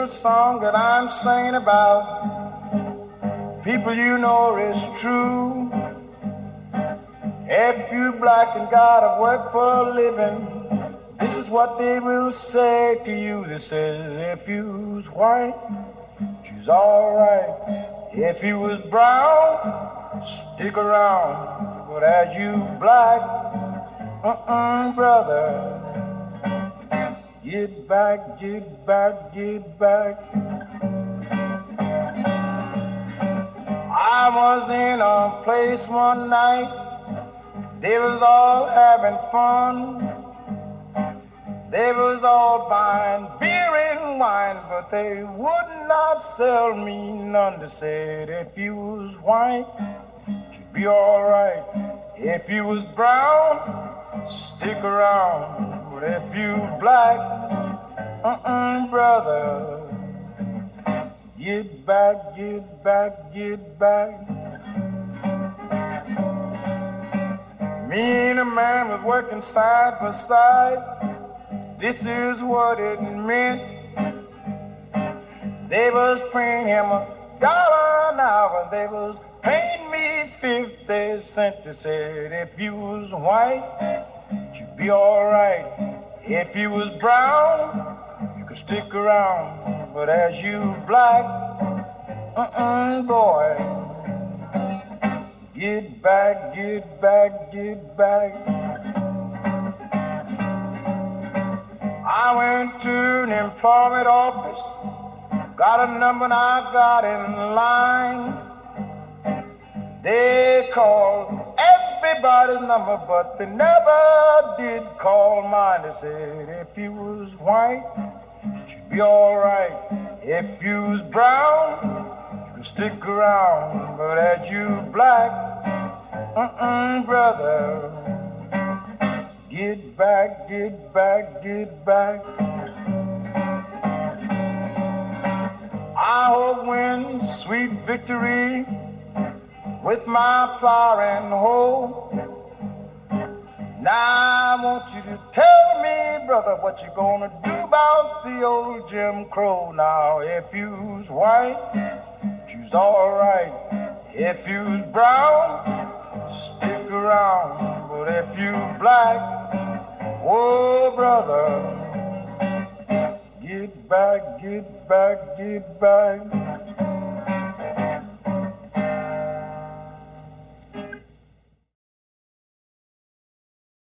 little song that I'm singing about, people you know is true. If you black and gotta work for a living, this is what they will say to you. They say, if you's white, you's alright. If you was brown, stick around. But as you black, brother, get back, get back, get back. I was in a place one night, they was all having fun. They was all buying beer and wine, but they would not sell me none. They said, if you was white, you'd be alright. If you was brown, stick around. But if you black, brother, get back, get back, get back. Me and a man was working side by side. This is what it meant. They was paying him $1 an hour. They was paying me 50 cents. They said, if you was white, you'd be alright. If you was brown, you could stick around. But as you black, boy, get back, get back, get back. I went to an employment office, got a number and I got in line. They called everybody's number, but they never did call mine. They said, if you was white, you'd be alright. If you was brown, you could stick around. But as you black, brother, get back, get back, get back. I hope win sweet victory with my plow and hoe. Now I want you to tell me, brother, what you gonna do about the old Jim Crow. Now if you's white, you's alright. If you's brown, stick around. But if you black, oh brother, get back, get back, get back.